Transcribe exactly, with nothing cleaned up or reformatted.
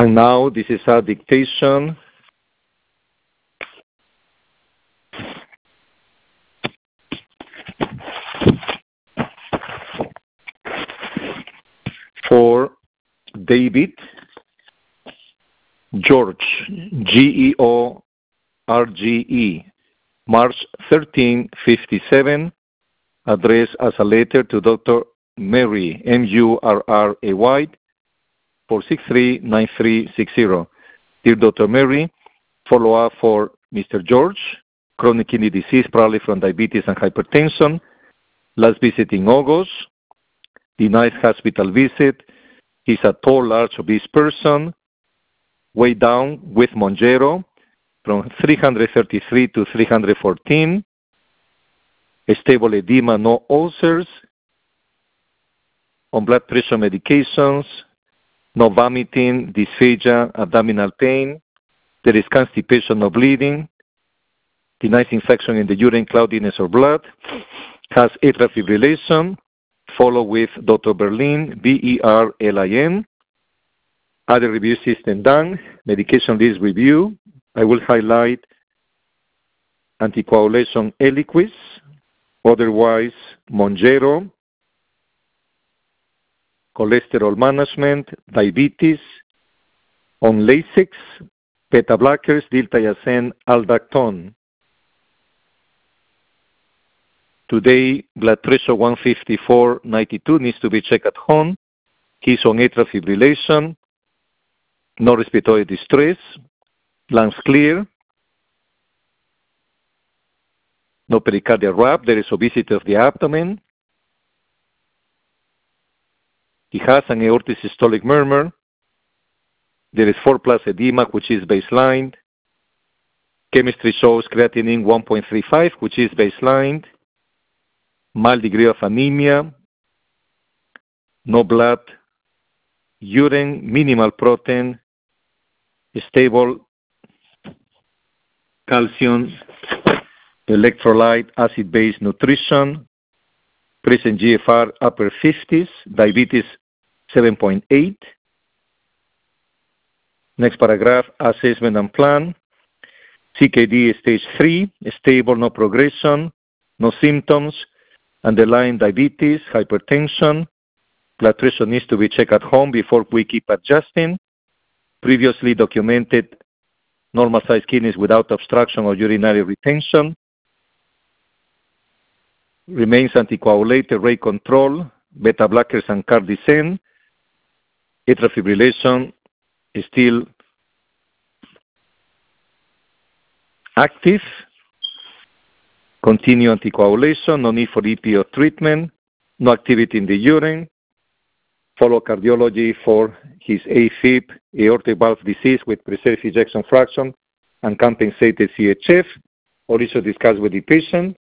And now this is a dictation. For David George, G E O R G E, March thirteenth, fifty-seven, addressed as a letter to Doctor Murray, M U R R A Y, four six three nine three six zero. Dear Doctor Murray, follow-up for Mister George, chronic kidney disease, probably from diabetes and hypertension. Last visit in August. Denied hospital visit. He's a tall, large, obese person. Way down with Mounjaro from three hundred thirty-three to three hundred fourteen. Stable edema, no ulcers. On blood pressure medications. No vomiting, dysphagia, abdominal pain. There is constipation, no bleeding. Denies infection in the urine, cloudiness or blood. Has atrial fibrillation. Follow with Doctor Berlin, B E R L I N. Other review system done. Medication list review. I will highlight anticoagulation Eliquis. Otherwise, Mounjaro. Cholesterol management, diabetes. On Lasix, beta blockers, diltiazem, aldactone. Today, blood pressure one fifty-four ninety-two needs to be checked at home. He's on atrial fibrillation, no respiratory distress, lungs clear, no pericardial rap, there is obesity of the abdomen. He has an aortic systolic murmur. There is four plus edema, which is baseline. Chemistry shows creatinine one point three five, which is baseline. Mild degree of anemia, no blood, urine, minimal protein, stable calcium, electrolyte, acid-base nutrition, present G F R upper fifties, diabetes seven point eight. Next paragraph, assessment and plan. C K D stage three, stable, no progression, no symptoms. Underlying diabetes, hypertension. Blood pressure needs to be checked at home before we keep adjusting. Previously documented normal-sized kidneys without obstruction or urinary retention. Remains anticoagulated, rate control, beta blockers and cardicen. Atrial fibrillation is still active. Continue anticoagulation, no need for E P O treatment, no activity in the urine. Follow cardiology for his AFib, aortic valve disease with preserved ejection fraction and compensated C H F. Also discuss with the patient.